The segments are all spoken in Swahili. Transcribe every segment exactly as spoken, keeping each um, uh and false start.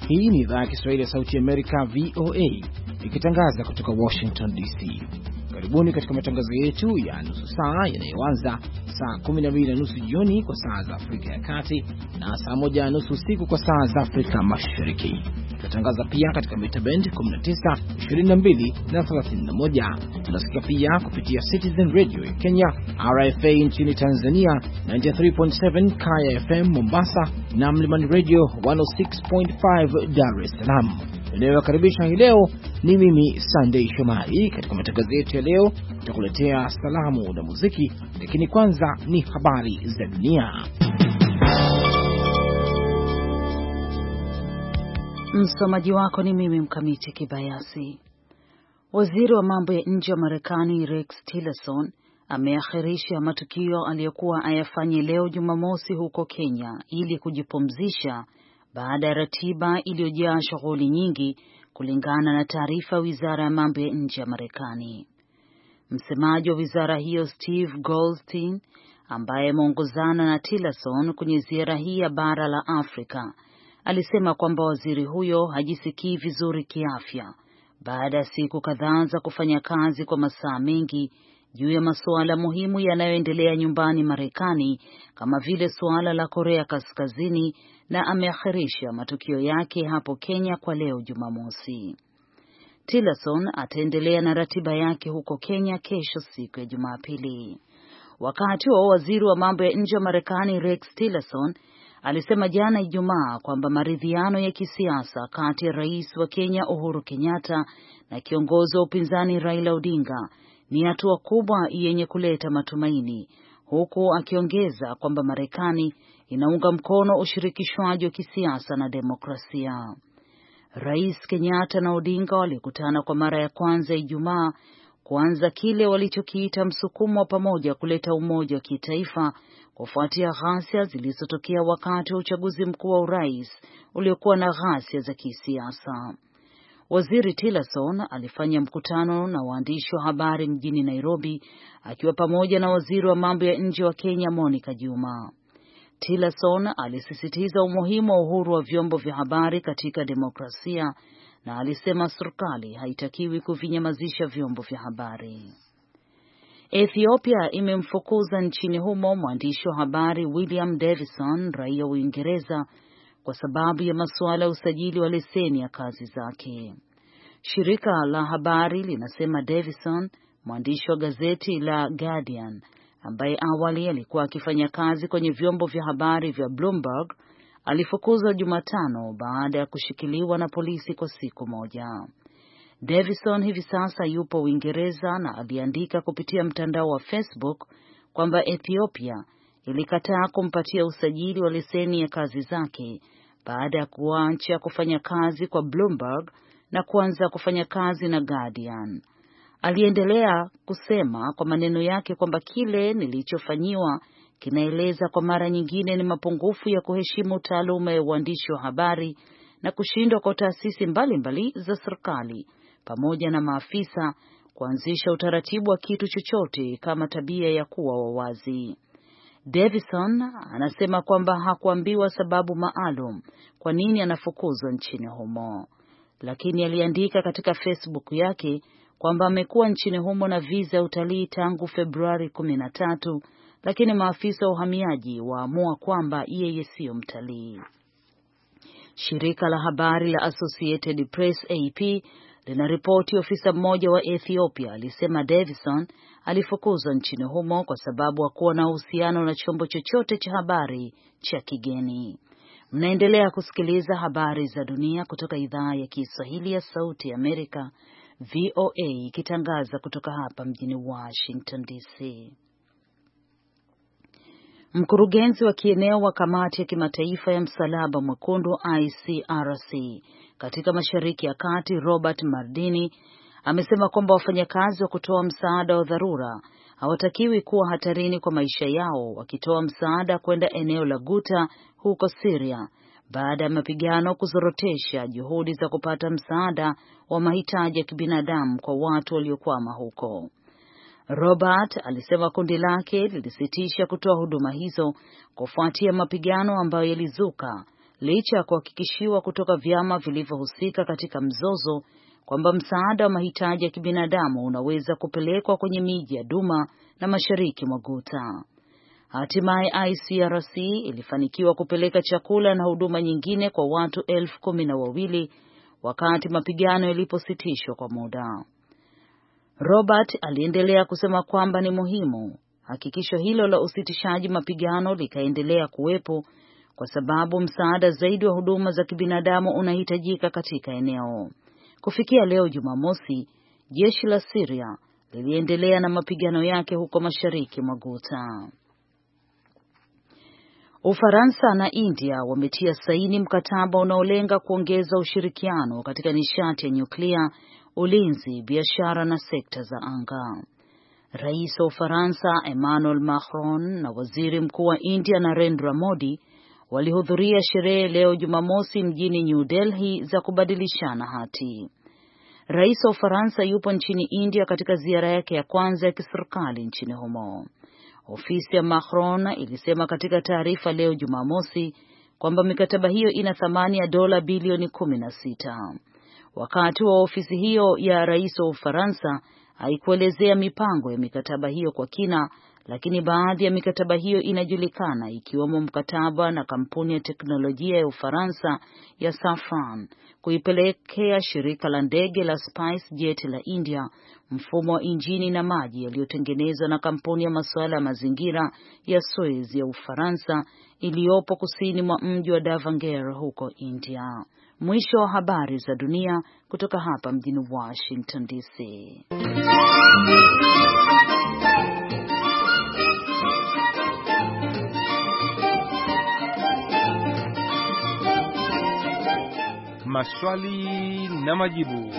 Hii ni idhaa ya Kiswahili ya Sauti ya Amerika, V O A, ikitangaza kutoka Washington D C. Karibuni katika matangazo yetu ya nusu saa yanayoanza saa kumi na mbili na nusu jioni kwa saa za Afrika ya Kati na saa moja na nusu usiku kwa saa za Afrika Mashariki. Tunatangaza pia katika mita band kumi na tisa, ishirini na mbili na thelathini na moja. Tunasikia pia kupitia Citizen Radio ya Kenya, R F A nchini Tanzania, tisini na tatu nukta saba Kaya F M Mombasa na Mlimani Radio mia sita nukta tano Dar es Salaam. Ninayowakaribisha hii leo ni mimi Sunday Shomari. Katika matangazo yetu ya leo tutakuletea salamu na muziki, lakini kwanza ni habari za dunia. Msomaji wako ni mimi Mkamiti Kibayasi. Waziri wa mambo ya nje wa Marekani Rex Tillerson ameakhirisha matukio aliyokuwa ayafanye leo Jumamosi huko Kenya ili kujipumzisha baada ya ratiba iliyojaa shughuli nyingi, kulingana na taarifa Wizara ya mambo ya nje ya Marekani. Msemaji wa wizara hiyo Steve Goldstein, ambaye ameongozana na Tillerson kwenye ziara hii ya bara la Afrika, alisema kwamba waziri huyo hajisikii vizuri kiafya baada ya siku kadhaa za kufanya kazi kwa masaa mengi juu ya masuala muhimu yanayoendelea nyumbani Marekani, kama vile suala la Korea Kaskazini, na ameakhirisha matukio yake hapo Kenya kwa leo Jumamosi. Tillerson ataendelea na ratiba yake huko Kenya kesho, siku ya Jumapili. Wakati wa waziri wa mambo ya nje wa Marekani Rex Tillerson alisema jana Ijumaa kwamba maridhiano ya kisiasa kati ya rais wa Kenya Uhuru Kenyatta na kiongozi wa upinzani Raila Odinga ni hatua kubwa yenye kuleta matumaini, huku akiongeza kwamba Marekani inaunga mkono ushirikishwaji wa kisiasa na demokrasia. Rais Kenyatta na Odinga walikutana kwa mara ya kwanza Ijumaa kuanza kile walichokiita msukumo wa pamoja kuleta umoja wa kitaifa kufuatia ghasia zilizotokea wakati wa uchaguzi mkuu wa urais uliokuwa na ghasia za kisiasa. Waziri Tillerson alifanya mkutano na waandishi wa habari mjini Nairobi akiwa pamoja na waziri wa mambo ya nje wa Kenya Monica Juma. Tillerson alisisitiza umuhimu wa uhuru wa vyombo vya habari katika demokrasia na alisema serikali haitakiwi kuvinyamazisha vyombo vya habari. Ethiopia imemfukuza nchini humo mwandishi wa habari William Davison, raia wa Uingereza, kwa sababu ya masuala ya usajili wa leseni ya kazi zake. Shirika la habari linasema Davison, mwandishi wa gazeti la Guardian, ambaye awali alikuwa akifanya kazi kwenye vyombo vya habari vya Bloomberg, alifukuzwa Jumatano baada ya kushikiliwa na polisi kwa siku moja. Davison hivi sasa yupo Uingereza na aliandika kupitia mtandao wa Facebook kwamba Ethiopia ilikataa kumpatia usajili wa leseni ya kazi zake baada ya kuacha kufanya kazi kwa Bloomberg na kuanza kufanya kazi na Guardian. Aliendelea kusema kwa maneno yake kwamba kile nilichofanyiwa kinaeleza kwa mara nyingine ni mapungufu ya kuheshimu taaluma ya uandishi wa habari na kushindwa kwa taasisi mbalimbali za serikali pamoja na maafisa kuanzisha utaratibu wa kitu chochote kama tabia ya kuwa wawazi. Davison anasema kwamba hakuambiwa sababu maalum kwa nini anafukuzwa nchini humo, lakini aliandika katika Facebook yake kwamba amekuwa nchini humo na visa ya utalii tangu Februari kumi na tatu, lakini maafisa wa uhamiaji waamua kwamba yeye sio mtalii. Shirika la habari la Associated Press A P linaripoti ofisa mmoja wa Ethiopia alisema Davison alifukuzwa nchini humo kwa sababu hakuwa na uhusiano na chombo chochote cha habari cha kigeni. Mnaendelea kusikiliza habari za dunia kutoka idhaa ya Kiswahili ya Sauti ya Amerika, V O A, ikitangaza kutoka hapa mjini Washington D C. Mkurugenzi wa kieneo wa Kamati ya Kimataifa ya Msalaba Mwekundu I C R C katika Mashariki ya Kati, Robert Mardini, amesema kwamba wafanyakazi wa kutoa msaada wa dharura hawatakiwi kuwa hatarini kwa maisha yao wakitoa msaada kwenda eneo la Guta huko Syria baada ya mapigano kuzorotesha juhudi za kupata msaada wa mahitaji ya kibinadamu kwa watu waliokwama huko. Robert alisema kundi lake lilisitisha kutoa huduma hizo kufuatia mapigano ambayo yalizuka, licha ya kuhakikishiwa kutoka vyama vilivyohusika katika mzozo kwamba msaada wa mahitaji ya kibinadamu unaweza kupelekwa kwenye miji ya Duma na mashariki mwa Ghouta. Hatimaye I C R C ilifanikiwa kupeleka chakula na huduma nyingine kwa watu elfu kumi na wawili wakati mapigano yalipositishwa kwa muda. Robert aliendelea kusema kwamba ni muhimu hakikisho hilo la usitishaji mapigano likaendelea kuwepo kwa sababu msaada zaidi wa huduma za kibinadamu unahitajika katika eneo. Kufikia leo Jumamosi, jeshi la Syria liliendelea na mapigano yake huko mashariki mwa Ghouta. Ufaransa na India wametia saini mkataba unaolenga kuongeza ushirikiano katika nishati ya nyuklia, ulinzi, biashara na sekta za anga. Rais wa Ufaransa Emmanuel Macron na Waziri Mkuu wa India Narendra Modi walihudhuria sherehe leo Jumamosi mjini New Delhi za kubadilishana hati. Rais wa Ufaransa yupo nchini India katika ziara yake ya kwanza ya kiserikali nchini humo. Ofisi ya Macron ilisema katika taarifa leo Jumamosi kwamba mikataba hiyo ina thamani ya dola bilioni kumi na sita. Wakati wa ofisi hiyo ya rais wa Ufaransa haikuelezea mipango ya mikataba hiyo kwa kina, lakini baadhi ya mikataba hiyo inajulikana, ikiwemo mkataba na kampuni ya teknolojia ya Ufaransa ya Safran kuipelekea shirika la ndege la SpiceJet la India mfumo wa injini na maji yaliyotengenezwa na kampuni ya masuala ya mazingira ya Suez ya Ufaransa iliyopo kusini mwa mji wa Davangere huko India. Mwisho wa habari za dunia kutoka hapa mjini Washington D C. Maswali na majibu.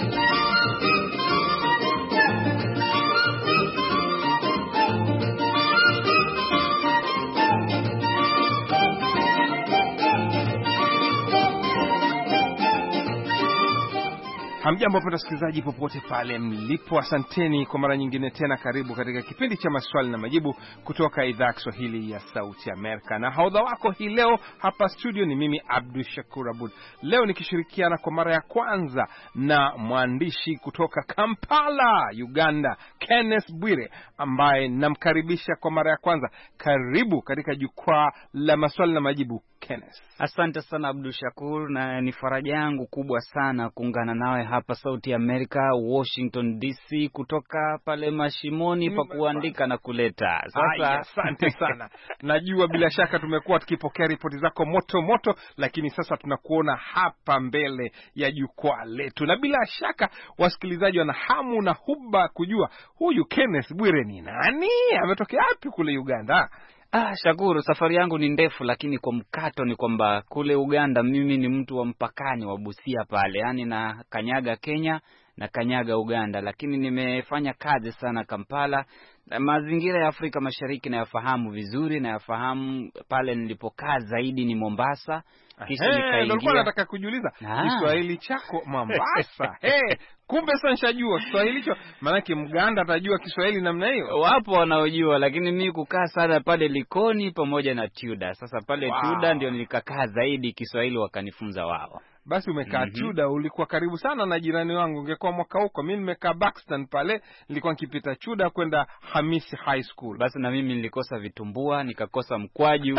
Hamjambo wapenda wasikilizaji popote pale mlipo, asanteni kwa mara nyingine tena. Karibu katika kipindi cha maswali na majibu kutoka idhaa ya Kiswahili ya Sauti Amerika, na haudha wako hii leo hapa studio ni mimi Abdul Shakur Abud. Leo nikishirikiana kwa mara ya kwanza na mwandishi kutoka Kampala, Uganda, Kenneth Bwire, ambaye namkaribisha kwa mara ya kwanza. Karibu katika jukwaa la maswali na majibu Kenneth. Asante sana Abdul Shakur, na ni faraja yangu kubwa sana kuungana nawe hapa Sauti Amerika, Washington D C, kutoka pale mashimoni pa kuandika na kuleta. Sasa asante sana. Najua bila shaka tumekuwa tukipokea ripoti zako moto moto, lakini sasa tunakuona hapa mbele ya jukwaa letu. Na bila shaka wasikilizaji wana hamu na huba kujua huyu Kenneth Bwire ni nani? Ametokea wapi kule Uganda? Ah, Shakuru, safari yangu ni ndefu, lakini kwa mkato ni kwamba kule Uganda mimi ni mtu wa mpakani wa Busia pale, yani na kanyaga Kenya na kanyaga Uganda, lakini nimefanya kazi sana Kampala. Mazingira ya Afrika Mashariki na yafahamu vizuri, na yafahamu pale nilipokaa zaidi ni Mombasa. Kisha nikaingia. Nilikuwa nataka kujiuliza Kiswahili chako Mombasa. Hey, kumbe sasa nishajua Kiswahili hicho. Maana Mganda atajua Kiswahili namna hiyo. Wapo wanaojua, lakini mimi kukaa sana pale Likoni pamoja na Tuda. Sasa pale wow. Tuda ndio nilikakaa zaidi, Kiswahili wakanifunza wao. Basi umekaa mm-hmm. Tuda, ulikuwa karibu sana na jirani wangu. Ungekuwa mwaka huko, mimi nimekaa Buxton pale, nilikuwa nikipita Tuda kwenda Hamisi High School. Basi na mimi nilikosa vitumbua, nikakosa mkwaju.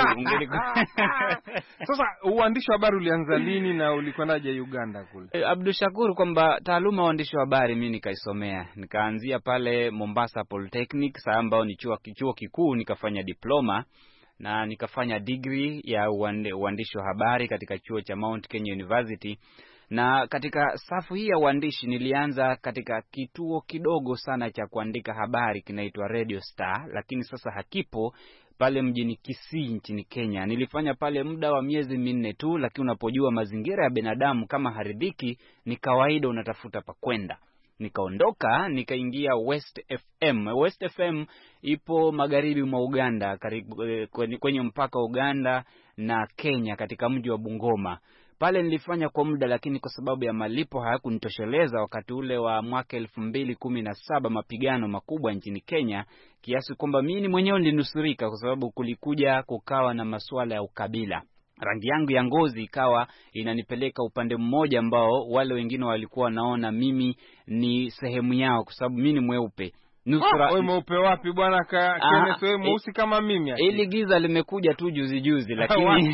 Sasa uandishi wa habari ulianza lini na ulikwendaje Uganda kule? E, Abdul Shakur, kwamba taaluma uandishi wa habari mimi nikaisomea. Nikaanzia pale Mombasa Polytechnic, saa ambao ni chuo kichuo kikuu, nikafanya diploma na nikafanya degree ya uandishi wa habari katika chuo cha Mount Kenya University. Na katika safu hii ya uandishi nilianza katika kituo kidogo sana cha kuandika habari kinaitwa Radio Star, lakini sasa hakipo, pale mjini Kisii nchini Kenya. Nilifanya pale muda wa miezi minne tu, lakini unapojua mazingira ya binadamu kama haridhiki, ni kawaida unatafuta pa kwenda. Nikaondoka nikaingia West F M. West F M ipo magharibi mwa Uganda, karibu kwenye mpaka Uganda na Kenya, katika mji wa Bungoma. Pale nilifanya kwa muda, lakini kwa sababu ya malipo hayakunitosheleza wakati ule wa mwaka elfu mbili kumi na saba, mapigano makubwa nchini Kenya, kiasi kwamba mimi mwenyewe nilinusurika kwa sababu kulikuja kukawa na masuala ya ukabila. rangi yangu ya ngozi ikawa inanipeleka upande mmoja ambao wale wengine walikuwa wanaona mimi ni sehemu yao, kwa sababu mimi ni mweupe. Nusura wewe mweupe wapi bwana ka Kenneth, wewe mweusi kama mimi ati. Ili giza limekuja tu juzi juzi, lakini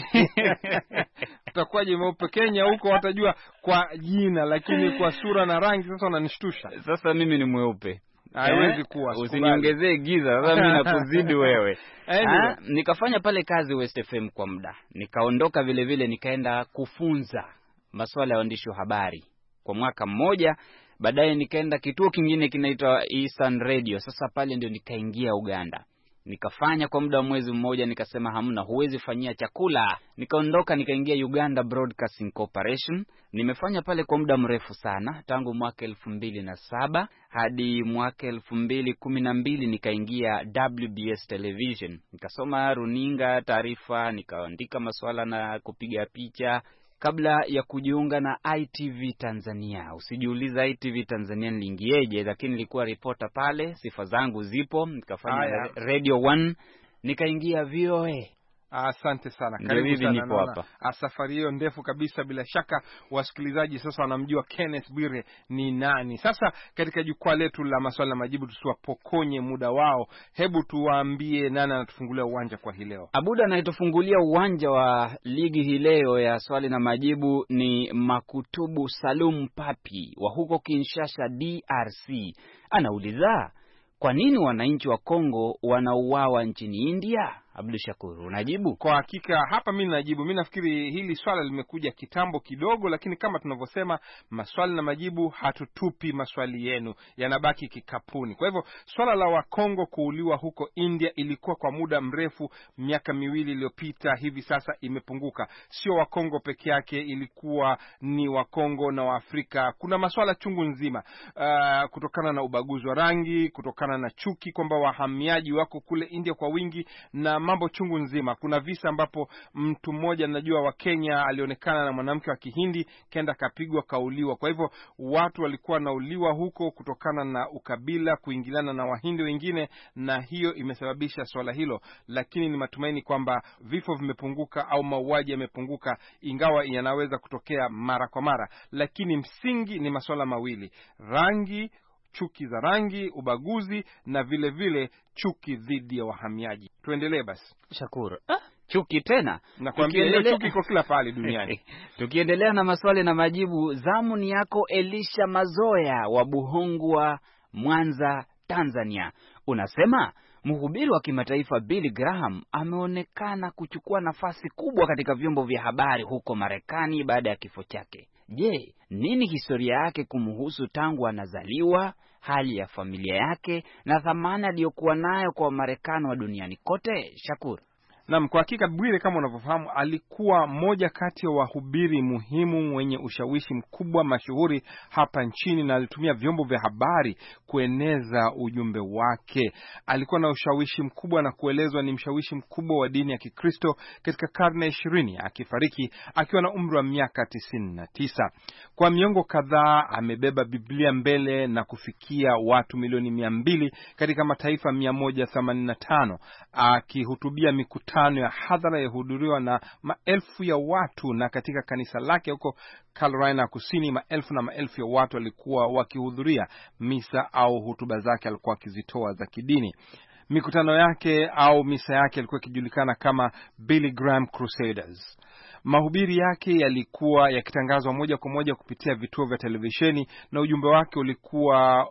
utakuwaje mweupe? Kenya huko watajua kwa jina, lakini kwa sura na rangi sasa unanishtusha. Sasa mimi ni mweupe. Haiwezi kuwa. Usiniongezee giza, sasa mimi nakuzidi wewe. Ha, nikafanya pale kazi West F M kwa muda. Nikaondoka vile vile nikaenda kufunza masuala ya uandishi wa habari kwa mwaka mmoja. Baadaye nikaenda kituo kingine kinaitwa Eastern Radio. Sasa pale ndio nikaingia Uganda. Nikafanya kwa muda wa mwezi mmoja, nikasema hamna, huwezi fanyia chakula. Nikaondoka nikaingia Uganda Broadcasting Corporation. Nimefanya pale kwa muda mrefu sana, tangu mwaka elfu mbili na saba hadi mwaka elfu mbili kumi na mbili nikaingia W B S Television. Nikasoma runinga, taarifa, nikaandika masuala na kupiga picha kabla ya kujiunga na I T V Tanzania. Usijiuliza I T V Tanzania niliingieje, lakini nilikuwa reporter pale, sifa zangu zipo. Nikafanya Aya. Radio one, nikaingia V O A. Asante sana. Karibu sana. Safari hiyo ndefu kabisa, bila shaka wasikilizaji sasa wanamjua Kenneth Bwire ni nani. Sasa katika jukwaa letu la maswali na majibu, tusiwapokonye muda wao, hebu tuwaambie nani anatufungulia uwanja kwa hii leo. Abuda anayetufungulia uwanja wa ligi hii leo ya swali na majibu ni Makutubu Salum Papi wa huko Kinshasa D R C. Anauliza, kwa nini wananchi wa Kongo wanauawa nchini India? Abdul Shakur, unajibu? Kwa hakika hapa mimi najibu. Mimi nafikiri hili swala limekuja kitambo kidogo, lakini kama tunavyosema, maswali na majibu hatutupi maswali yenu, yanabaki kikapuni. Kwa hivyo swala la Wakongo kuuliwa huko India ilikuwa kwa muda mrefu, miaka miwili iliyopita, hivi sasa imepunguka. Sio Wakongo peke yake, ilikuwa ni Wakongo na Waafrika. Kuna maswala chungu nzima, uh, kutokana na ubaguzi wa rangi, kutokana na chuki kwamba wahamiaji wako kule India kwa wingi, na mambo chungu nzima. Kuna visa ambapo mtu mmoja najua wa Kenya alionekana na mwanamke wa Kihindi, kenda kapigwa, kauliwa. Kwa hivyo watu walikuwa nauliwa huko kutokana na ukabila, kuingiliana na Wahindi wengine, na hiyo imesababisha swala hilo. Lakini ni matumaini kwamba vifo vimepunguka au mauaji yamepunguka, ingawa yanaweza kutokea mara kwa mara. Lakini msingi ni masuala mawili: rangi, chuki za rangi, ubaguzi, na vile vile chuki dhidi ya wahamiaji. Tuendelee basi. Shakur. Ah, chuki tena. Nakwambia hiyo chuki iko kila pale duniani. Tukiendelea na maswali na majibu, zamu ni yako Elisha Mazoya wa Buhongwa, Mwanza, Tanzania. Unasema mhubiri wa kimataifa Billy Graham ameonekana kuchukua nafasi kubwa katika vyombo vya habari huko Marekani baada ya kifo chake. Je, nini historia yake kumhusu tangu anazaliwa, hali ya familia yake na thamani aliyokuwa nayo kwa Marekani wa duniani kote? Shakur. Naam, kwa hakika Bwire, kama unavyofahamu, alikuwa moja kati ya wahubiri muhimu wenye ushawishi mkubwa, mashuhuri hapa nchini, na alitumia vyombo vya habari kueneza ujumbe wake. Alikuwa na ushawishi mkubwa na kuelezwa ni mshawishi mkubwa wa dini ya Kikristo katika karne ishirini, akifariki akiwa na umri wa miaka tisini na tisa. Kwa miongo kadhaa amebeba Biblia mbele na kufikia watu milioni mia mbili katika mataifa mia moja themanini na tano, akihutubia mikutano ya hadhara yahudhuriwa na maelfu ya watu, na katika kanisa lake huko Carolina Kusini, maelfu na maelfu ya watu walikuwa wakihudhuria misa au hutuba zake alikuwa akizitoa za kidini. Mikutano yake au misa yake ilikuwa ikijulikana kama Billy Graham Crusaders. Mahubiri yake yalikuwa yakitangazwa moja kwa moja kupitia vituo vya televisheni, na ujumbe wake ulikuwa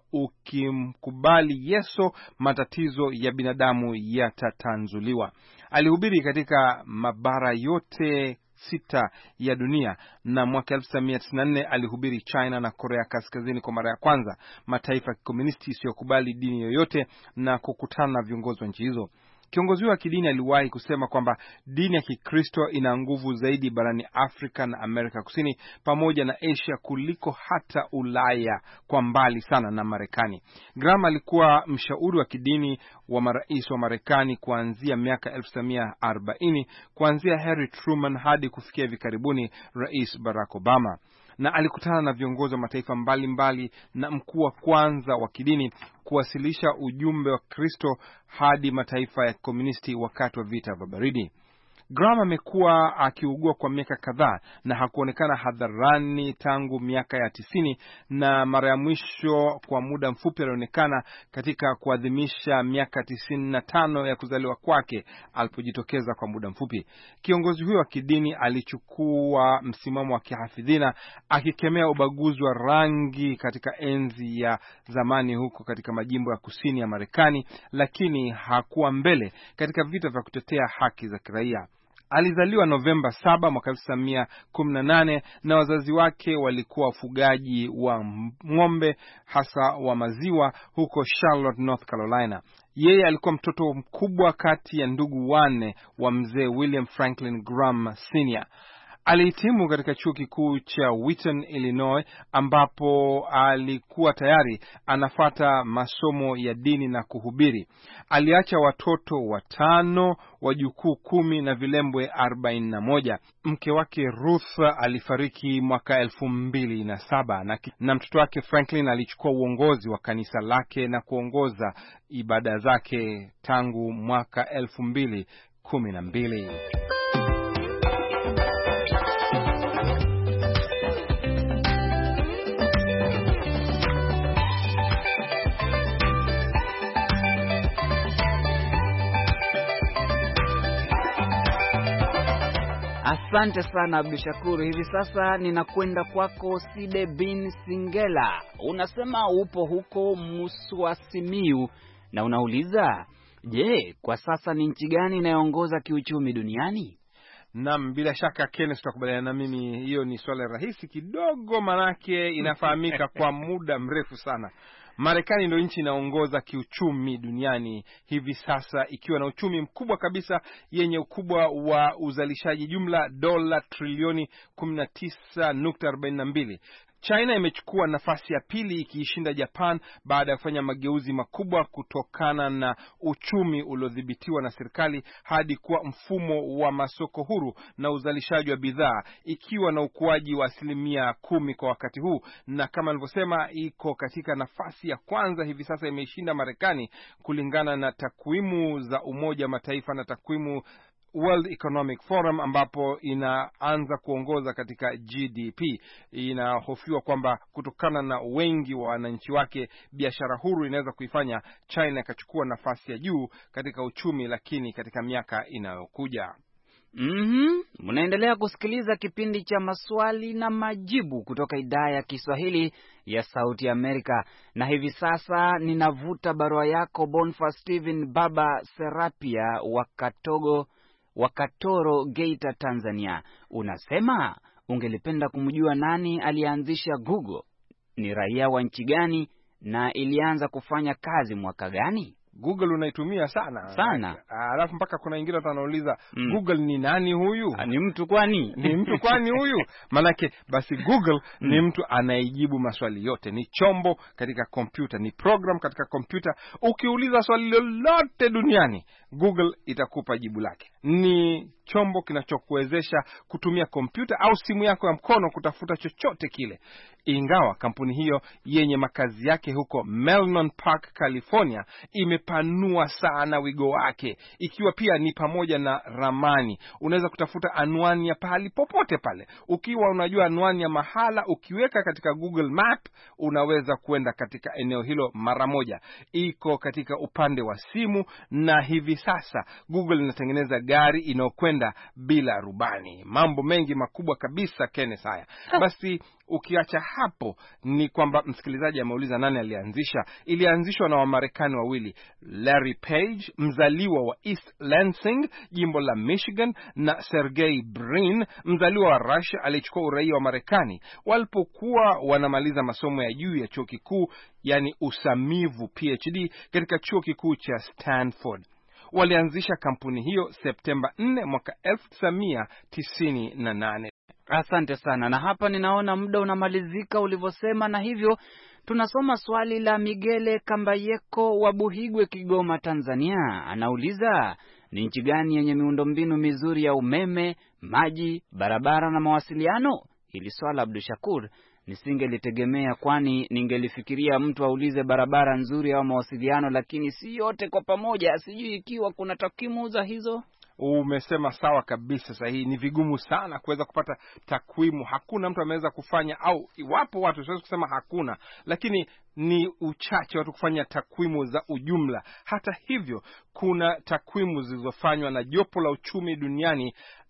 ukimkubali Yesu, matatizo ya binadamu yatatanzuliwa. Alihubiri katika mabara yote sita ya dunia, na mwaka elfu tisa mia tisini na nne alihubiri China na Korea Kaskazini kwa mara ya kwanza, mataifa ya kikomunisti isiyokubali dini yoyote, na kukutana na viongozi wa nchi hizo. Kiongozi wa kidini aliwahi kusema kwamba dini ya Kikristo ina nguvu zaidi barani Afrika na Amerika Kusini pamoja na Asia kuliko hata Ulaya, kwa mbali sana na Marekani. Graham alikuwa mshauri wa kidini wa marais wa Marekani kuanzia miaka elfu tisa mia arobaini, kuanzia Harry Truman hadi kufikia hivi karibuni Rais Barack Obama, na alikutana na viongozi wa mataifa mbalimbali mbali, na mkuu wa kwanza wa kidini kuwasilisha ujumbe wa Kristo hadi mataifa ya komunisti wakati wa vita vya baridi. Graham amekuwa akiugua kwa miaka kadhaa na hakuonekana hadharani tangu miaka ya tisini, na mara ya mwisho kwa muda mfupi alionekana katika kuadhimisha miaka tisini na tano ya kuzaliwa kwake alipojitokeza kwa muda mfupi. Kiongozi huyo wa kidini alichukua msimamo wa kihafidhina akikemea ubaguzi wa rangi katika enzi ya zamani huko katika majimbo ya kusini ya Marekani, lakini hakuwa mbele katika vita vya kutetea haki za kiraia. Alizaliwa Novemba saba mwaka elfu tisa mia kumi na nane na wazazi wake walikuwa wafugaji wa ng'ombe hasa wa maziwa huko Charlotte, North Carolina. Yeye alikuwa mtoto mkubwa kati ya ndugu wanne wa mzee William Franklin Graham Senior Alihitimu katika chuo kikuu cha Wheaton, Illinois, ambapo alikuwa tayari anafata masomo ya dini na kuhubiri. Aliacha watoto watano, wajukuu kumi na vilembwe arobaini na moja. Mke wake Ruth alifariki mwaka elfu mbili na saba na, na mtoto wake Franklin alichukua uongozi wa kanisa lake na kuongoza ibada zake tangu mwaka elfu mbili kumi na mbili. Asante sana Abdushakur. Hivi sasa ninakwenda kwako Side bin Singela. Unasema upo huko Mswasimiu na unauliza, je, kwa sasa ni nchi gani inayoongoza kiuchumi duniani? Naam, bila shaka Kenneth tutakubaliana na mimi, hiyo ni swali rahisi kidogo, manake inafahamika kwa muda mrefu sana. Marekani ndio nchi inaongoza kiuchumi duniani hivi sasa, ikiwa na uchumi mkubwa kabisa yenye ukubwa wa uzalishaji jumla dola trilioni kumi na tisa nukta arobaini na mbili. China imechukua nafasi ya pili ikiishinda Japan baada ya kufanya mageuzi makubwa kutokana na uchumi uliodhibitiwa na serikali hadi kuwa mfumo wa masoko huru na uzalishaji wa bidhaa, ikiwa na ukuaji wa asilimia kumi kwa wakati huu, na kama nilivyosema iko katika nafasi ya kwanza hivi sasa, imeishinda Marekani kulingana na takwimu za Umoja wa Mataifa na takwimu World Economic Forum, ambapo inaanza kuongoza katika G D P. Inahofiwa kwamba kutokana na wengi wa wananchi wake, biashara huru inaweza kuifanya China ikachukua nafasi ya juu katika uchumi, lakini katika miaka inayokuja. Mhm, mnaendelea kusikiliza kipindi cha maswali na majibu kutoka idhaa ya Kiswahili ya Sauti Amerika, na hivi sasa ninavuta barua yako Boniface Steven Baba Serapia wa Katogo Wakatoro, Geita, Tanzania. Unasema ungelipenda kumjua nani alianzisha Google, ni raia wa nchi gani na ilianza kufanya kazi mwaka gani? Google unaitumia sana sana, alafu mpaka kuna wengine wanauliza mm. Google ni nani huyu? Ha, ni mtu kwani? Ni mtu kwani huyu? Manake basi Google mm. ni mtu anayejibu maswali yote, ni chombo katika kompyuta, ni program katika kompyuta. Ukiuliza swali lolote duniani, Google itakupa jibu lake. Ni chombo kinachokuwezesha kutumia kompyuta au simu yako ya mkono kutafuta chochote kile. Ingawa kampuni hiyo yenye makazi yake huko Menlo Park, California, imepanua sana wigo wake, ikiwa pia ni pamoja na ramani. Unaweza kutafuta anwani ya pahali popote pale. Ukiwa unajua anwani ya mahala, ukiweka katika Google Map, unaweza kwenda katika eneo hilo mara moja. Iko katika upande wa simu, na hivi sasa Google inatengeneza gari inayokwenda bila rubani. Mambo mengi makubwa kabisa, Kenneth. Haya basi, ukiacha hapo ni kwamba msikilizaji ameuliza nani alianzisha. Ilianzishwa na Wamarekani wawili, Larry Page, mzaliwa wa East Lansing, jimbo la Michigan, na Sergey Brin, mzaliwa wa Russia, alichukua uraia wa Marekani walipokuwa wanamaliza masomo ya juu ya chuo kikuu, yani usamivu P H D, katika chuo kikuu cha Stanford. Walianzisha kampuni hiyo Septemba nne mwaka elfu tisa mia tisini na nane. Asante sana, na hapa ninaona muda unamalizika ulivyosema, na hivyo tunasoma swali la Migele Kambayeko wa Buhigwe, Kigoma, Tanzania. Anauliza, ni nchi gani yenye miundombinu mizuri ya umeme, maji, barabara na mawasiliano? Hili swala Abdushakur nisingelitegemea, kwani ningelifikiria mtu aulize barabara nzuri au mawasiliano, lakini si yote kwa pamoja. Sijui ikiwa kuna takwimu za hizo. Umesema sawa kabisa, sahihi. Ni vigumu sana kuweza kupata takwimu. Hakuna mtu ameweza kufanya, au iwapo watu, siwezi kusema hakuna, lakini ni uchache watu kufanya takwimu za ujumla. Hata hivyo, kuna takwimu zilizofanywa na jopo la uchumi duniani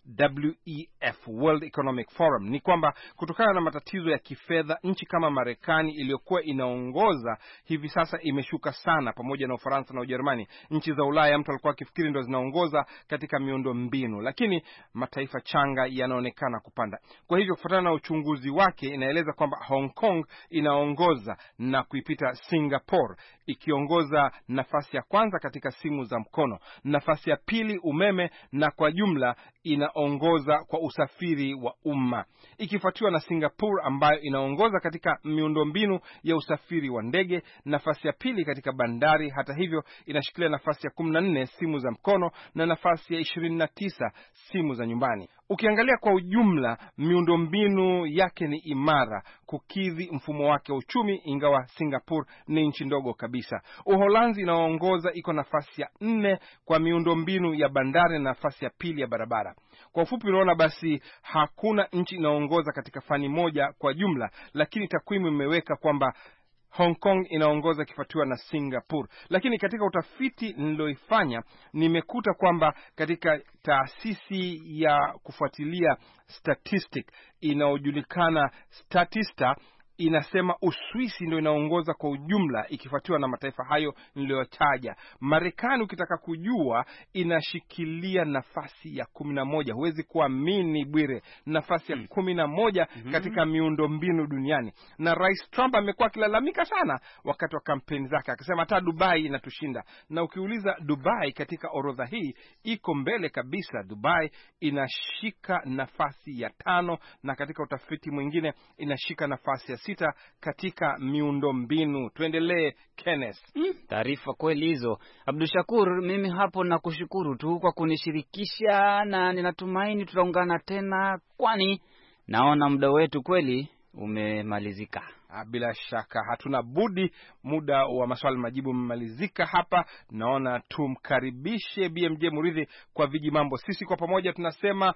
W E F, World Economic Forum, ni kwamba kutokana na matatizo ya kifedha, nchi kama Marekani iliyokuwa inaongoza hivi sasa imeshuka sana, pamoja na Ufaransa na Ujerumani. Nchi za Ulaya mtu alikuwa akifikiri ndo zinaongoza katika miundo mbinu, lakini mataifa changa yanaonekana kupanda. Kwa hivyo kufuatana na uchunguzi wake, inaeleza kwamba Hong Kong inaongoza na kuipita Singapore, ikiongoza nafasi ya kwanza katika simu za mkono, nafasi ya pili umeme, na kwa jumla inaongoza kwa usafiri wa umma, ikifuatiwa na Singapore ambayo inaongoza katika miundombinu ya usafiri wa ndege, nafasi ya pili katika bandari. Hata hivyo inashikilia nafasi ya kumi na nne simu za mkono na nafasi ya ishirini na tisa simu za nyumbani. Ukiangalia kwa ujumla, miundombinu yake ni imara kukidhi mfumo wake wa uchumi, ingawa Singapore ni nchi ndogo kabisa. Uholanzi inaongoza, iko nafasi ya nne kwa miundombinu ya bandari na nafasi ya pili ya barabara. Kwa ufupi, unaona basi hakuna nchi inaongoza katika fani moja kwa jumla, lakini takwimu imeweka kwamba Hong Kong inaongoza kifuatiwa na Singapore. Lakini katika utafiti niloifanya, nimekuta kwamba katika taasisi ya kufuatilia statistic inayojulikana Statista, inasema Uswisi ndio inaongoza kwa ujumla, ikifuatiwa na mataifa hayo niliyotaja. Marekani ukitaka kujua, inashikilia nafasi ya kumi na moja. Huwezi kuamini Bwire, nafasi ya kumi na moja katika miundombinu duniani. Na Rais Trump amekuwa akilalamika sana wakati wa kampeni zake, akisema hata Dubai inatushinda. Na ukiuliza Dubai katika orodha hii, iko mbele kabisa. Dubai inashika nafasi ya tano, na katika utafiti mwingine inashika nafasi ya sita katika miundo mbinu. Tuendelee, Kenneth. Mm, taarifa kweli hizo. Abdul Shakur, mimi hapo nakushukuru tu kwa kunishirikisha, na ninatumaini tutaungana tena, kwani naona muda wetu kweli umemalizika. Bila shaka hatuna budi, muda wa maswali majibu umemalizika hapa. Naona tumkaribishe B M J Muridhi kwa viji mambo. Sisi kwa pamoja tunasema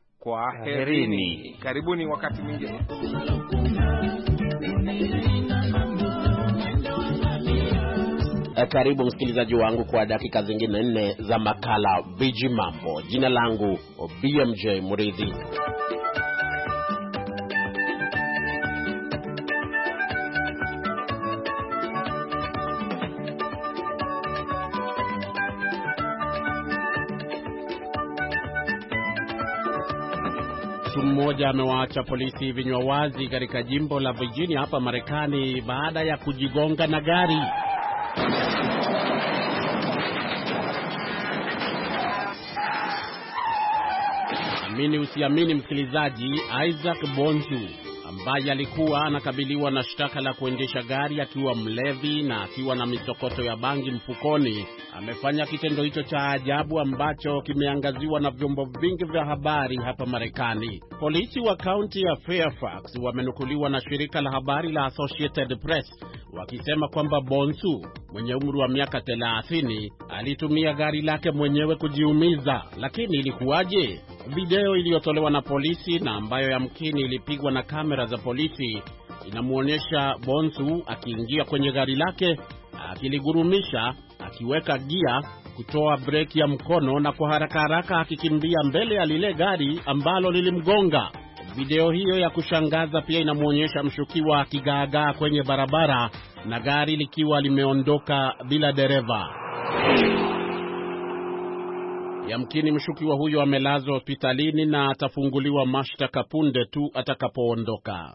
kwaherini. Karibuni wakati mwingine. Karibu msikilizaji wangu kwa dakika zingine nne za makala Viji Mambo. Jina langu B M J Muridhi. Mtu mmoja amewaacha polisi vinywa wazi katika jimbo la Virginia hapa Marekani baada ya kujigonga na gari. Amini usiamini msikilizaji, Isaac Bonsu ambaye alikuwa anakabiliwa na shtaka la kuendesha gari akiwa mlevi na akiwa na misokoto ya bangi mfukoni, amefanya kitendo hicho cha ajabu ambacho kimeangaziwa na vyombo vingi vya habari hapa Marekani. Polisi wa kaunti ya Fairfax wamenukuliwa na shirika la habari la Associated Press wakisema kwamba Bonsu mwenye umri wa miaka thelathini alitumia gari lake mwenyewe kujiumiza. Lakini ilikuwaje? Video iliyotolewa na polisi na ambayo yamkini ilipigwa na kamera za polisi inamuonyesha Bonsu akiingia kwenye gari lake, akiligurumisha, akiweka gia, kutoa breki ya mkono na kwa haraka haraka akikimbia mbele ya lile gari ambalo lilimgonga. Video hiyo ya kushangaza pia inamuonyesha mshukiwa akigaagaa kwenye barabara na gari likiwa limeondoka bila dereva. Yamkini mshukiwa huyo amelazwa hospitalini na atafunguliwa mashtaka punde tu atakapoondoka.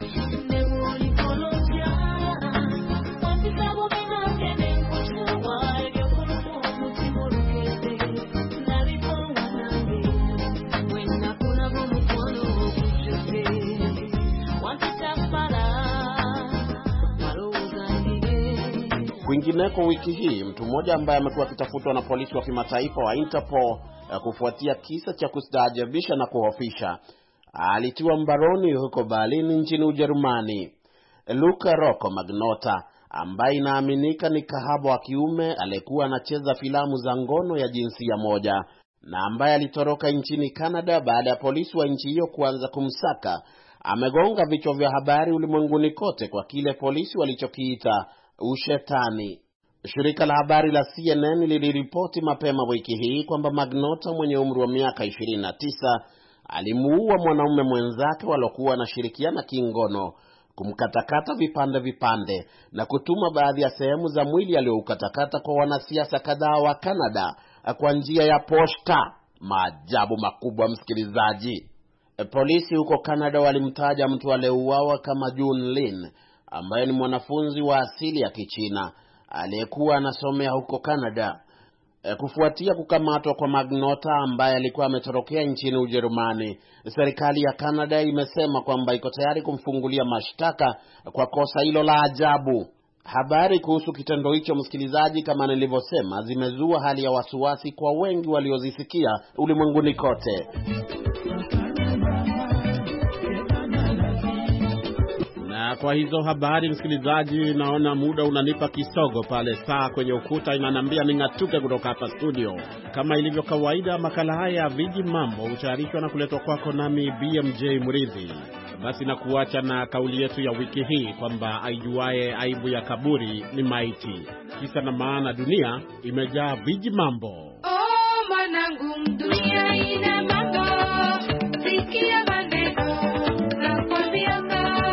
Kwingineko wiki hii, mtu mmoja ambaye amekuwa akitafutwa na polisi wa kimataifa wa Interpol kufuatia kisa cha kustaajabisha na kuhofisha alitiwa mbaroni huko Berlin nchini Ujerumani. Luca Rocco Magnotta, ambaye inaaminika ni kahaba wa kiume aliyekuwa anacheza filamu za ngono ya jinsia moja, na ambaye alitoroka nchini Canada baada ya polisi wa nchi hiyo kuanza kumsaka, amegonga vichwa vya habari ulimwenguni kote kwa kile polisi walichokiita ushetani. Shirika la habari la C N N liliripoti mapema wiki hii kwamba Magnota mwenye umri wa miaka ishirini na tisa alimuua mwanaume mwenzake walokuwa wanashirikiana kingono, kumkatakata vipande vipande na kutuma baadhi ya sehemu za mwili aliyoukatakata kwa wanasiasa kadhaa wa Canada kwa njia ya posta. Maajabu makubwa, msikilizaji. E, polisi huko Canada walimtaja mtu aliyeuawa kama Jun Lin, ambaye ni mwanafunzi wa asili ya Kichina aliyekuwa anasomea huko Canada. E, kufuatia kukamatwa kwa Magnota ambaye alikuwa ametorokea nchini Ujerumani, serikali ya Canada imesema kwamba iko tayari kumfungulia mashtaka kwa kosa hilo la ajabu. Habari kuhusu kitendo hicho, msikilizaji, kama nilivyosema, zimezua hali ya wasiwasi kwa wengi waliozisikia ulimwenguni kote. Na kwa hizo habari, msikilizaji, naona muda unanipa kisogo pale, saa kwenye ukuta inaniambia ning'atuke kutoka hapa studio. Kama ilivyo kawaida, makala haya ya Viji Mambo hutayarishwa na kuletwa kwako nami B M J Mridhi. Basi na kuacha na kauli yetu ya wiki hii kwamba aijuae aibu ya kaburi ni maiti. Kisa na maana, dunia imejaa viji mambo. Oh mwanangu, dunia ina mambo. Sikia maneno na kwambia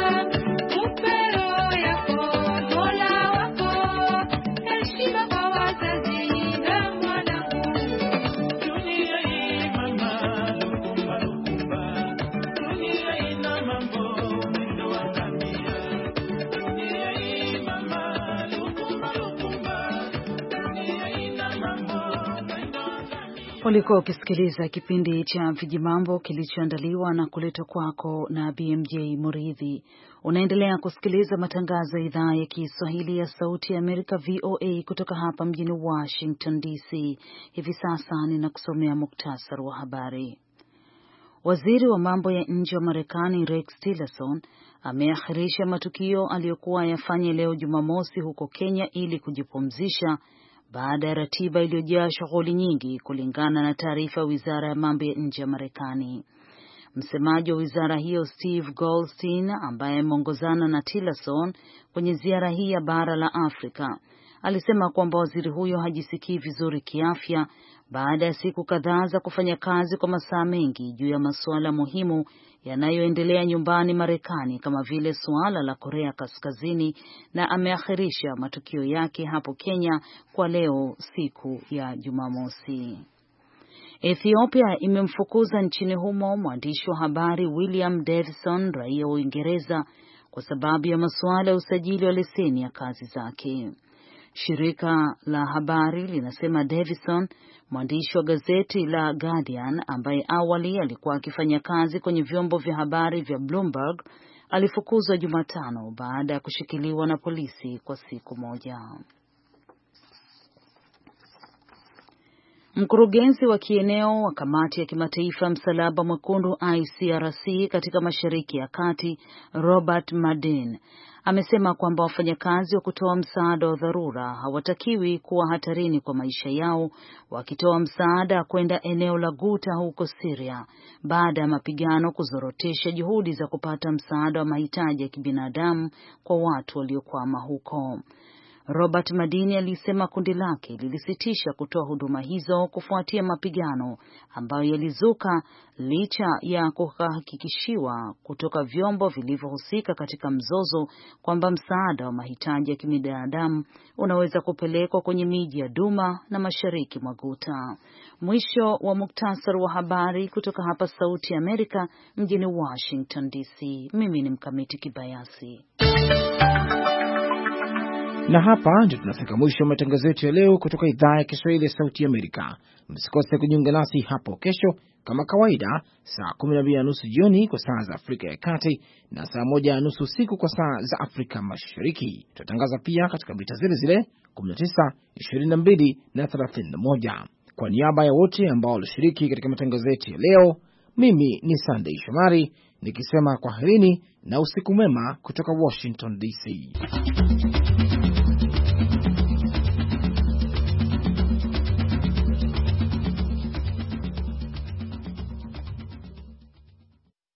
upero yako Mola wako, heshima kwa wazazi na mwanangu. Dunia hii mama lukumba lukumba, dunia ina mambo mwendo wa ngamia. Dunia hii mama lukumba lukumba, dunia ina mambo mwendo wa ngamia. Ulikuwa ukisikiliza kipindi cha Vijimambo kilichoandaliwa na kuletwa kwako na B M J Muridhi. Unaendelea kusikiliza matangazo ya idhaa ya Kiswahili ya Sauti ya Amerika V O A kutoka hapa mjini Washington D C. Hivi sasa ninakusomea muktasari wa habari. Waziri wa mambo ya nje wa Marekani Rex Tillerson ameakhirisha matukio aliyokuwa yafanye leo Jumamosi huko Kenya ili kujipumzisha baada ya ratiba iliyojaa shughuli nyingi, kulingana na taarifa ya Wizara ya Mambo ya Nje ya Marekani. Msemaji wa wizara hiyo Steve Goldstein, ambaye ameongozana na Tillerson kwenye ziara hii ya bara la Afrika, alisema kwamba waziri huyo hajisikii vizuri kiafya baada ya siku kadhaa za kufanya kazi kwa masaa mengi juu ya masuala muhimu yanayoendelea nyumbani Marekani, kama vile suala la Korea Kaskazini, na ameakhirisha matukio yake hapo Kenya kwa leo siku ya Jumamosi. Ethiopia imemfukuza nchini humo mwandishi wa habari William Davison, raia wa Uingereza, kwa sababu ya masuala ya usajili wa leseni ya kazi zake. Shirika la habari linasema Davison, mwandishi wa gazeti la Guardian ambaye awali alikuwa akifanya kazi kwenye vyombo vya habari vya Bloomberg, alifukuzwa Jumatano baada ya kushikiliwa na polisi kwa siku moja. Mkurugenzi wa kieneo wa kamati ya kimataifa ya msalaba mwekundu I C R C katika Mashariki ya Kati, Robert Madin, amesema kwamba wafanyakazi wa kutoa msaada wa dharura hawatakiwi kuwa hatarini kwa maisha yao wakitoa msaada kwenda eneo la Ghouta huko Syria baada ya mapigano kuzorotesha juhudi za kupata msaada wa mahitaji ya kibinadamu kwa watu waliokwama huko. Robert Madini alisema kundi lake lilisitisha kutoa huduma hizo kufuatia mapigano ambayo yalizuka licha ya kuhakikishiwa kutoka vyombo vilivyohusika katika mzozo kwamba msaada wa mahitaji ya kibinadamu unaweza kupelekwa kwenye miji ya Duma na mashariki mwa Ghouta. Mwisho wa muktasari wa habari kutoka hapa Sauti ya Amerika mjini Washington D C. Mimi ni Mkamiti Kibayasi. Na hapa ndio tunafika mwisho wa matangazo yetu ya leo kutoka idhaa ya Kiswahili ya Sauti ya Amerika. Msikose kujiunga nasi hapo kesho kama kawaida, saa kumi na mbili na nusu jioni kwa saa za Afrika ya Kati na saa moja na nusu usiku kwa saa za Afrika Mashariki. Tutatangaza pia katika mita zile zile kumi na tisa, ishirini na mbili na thelathini na moja. Kwa niaba ya wote ambao walishiriki katika matangazo yetu ya leo, mimi ni Sunday Shomari nikisema kwaherini na usiku mwema kutoka Washington D C.